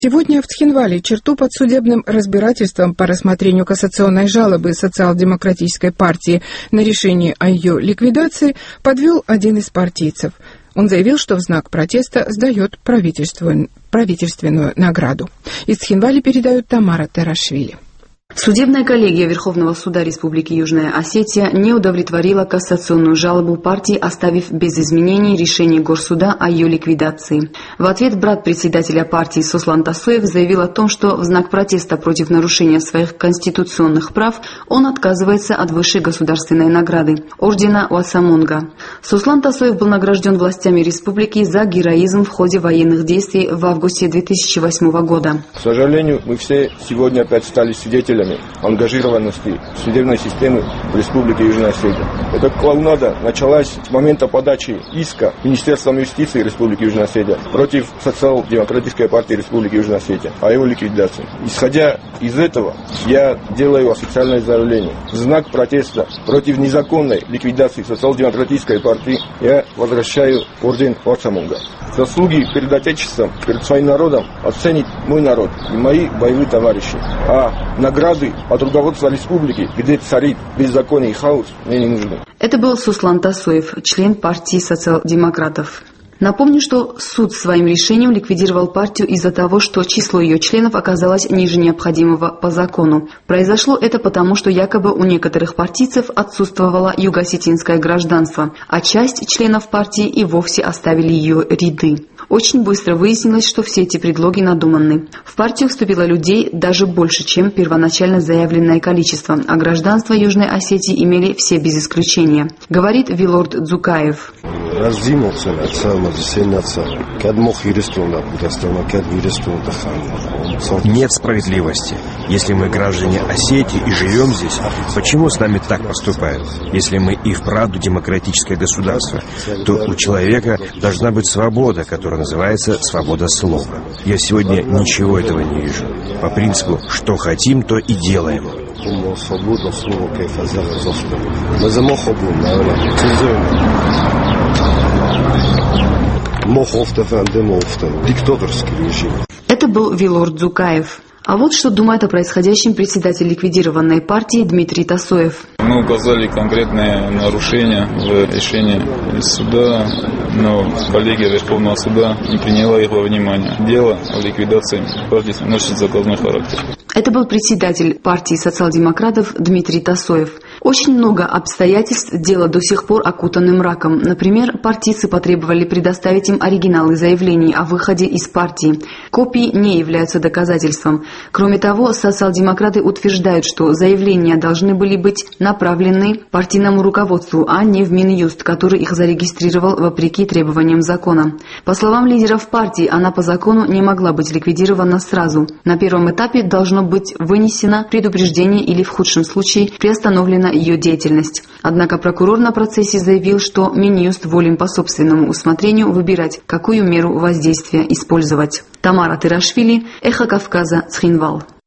Сегодня в Цхинвале черту под судебным разбирательством по рассмотрению кассационной жалобы Социал-демократической партии на решение о ее ликвидации подвел один из партийцев. Он заявил, что в знак протеста сдает правительственную награду. Из Цхинвали передают Тамара Терашвили. Судебная коллегия Верховного суда Республики Южная Осетия не удовлетворила кассационную жалобу партии, оставив без изменений решение Горсуда о ее ликвидации. В ответ брат председателя партии Сослан Тасоев заявил о том, что в знак протеста против нарушения своих конституционных прав он отказывается от высшей государственной награды – ордена Уасамонга. Сослан Тасоев был награжден властями республики за героизм в ходе военных действий в августе 2008 года. К сожалению, мы все сегодня опять стали свидетелями ангажированности судебной системы в Республике Южная Осетия. Эта клоунада началась с момента подачи иска Министерством юстиции Республики Южная Осетия против Социал-демократической партии Республики Южная Осетия о его ликвидации. Исходя из этого, я делаю официальное заявление. В знак протеста против незаконной ликвидации Социал-демократической партии я возвращаю орден Уасамонга. Заслуги перед Отечеством, перед своим народом оценит мой народ и мои боевые товарищи. А награды от руководства республики, где царит беззаконие и хаос, мне не нужны. Это был Сослан Тасоев, член партии социал-демократов. Напомню, что суд своим решением ликвидировал партию из-за того, что число ее членов оказалось ниже необходимого по закону. Произошло это потому, что якобы у некоторых партийцев отсутствовало юго-осетинское гражданство, а часть членов партии и вовсе оставили ее ряды. Очень быстро выяснилось, что все эти предлоги надуманны. В партию вступило людей даже больше, чем первоначально заявленное количество, а гражданство Южной Осетии имели все без исключения, говорит Вилорд Дзукаев. Нет справедливости. Если мы граждане Осетии и живем здесь, почему с нами так поступают? Если мы и вправду демократическое государство, то у человека должна быть свобода, которая называется свобода слова. Я сегодня ничего этого не вижу. По принципу, что хотим, то и делаем. Это был Вилорд Дзукаев. А вот что думает о происходящем председатель ликвидированной партии Дмитрий Тасоев. Мы указали конкретные нарушения в решении суда, но коллегия Верховного суда не приняла их во внимание. Дело о ликвидации партии носит заказной характер. Это был председатель партии социал-демократов Дмитрий Тасоев. Очень много обстоятельств дела до сих пор окутаны мраком. Например, партийцы потребовали предоставить им оригиналы заявлений о выходе из партии. Копии не являются доказательством. Кроме того, социал-демократы утверждают, что заявления должны были быть направлены партийному руководству, а не в Минюст, который их зарегистрировал вопреки требованиям закона. По словам лидеров партии, она по закону не могла быть ликвидирована сразу. На первом этапе должно быть вынесено предупреждение или в худшем случае приостановлена ее деятельность. Однако прокурор на процессе заявил, что Минюст волен по собственному усмотрению выбирать, какую меру воздействия использовать. Тамара Терашвили, Эхо Кавказа, Цхинвал.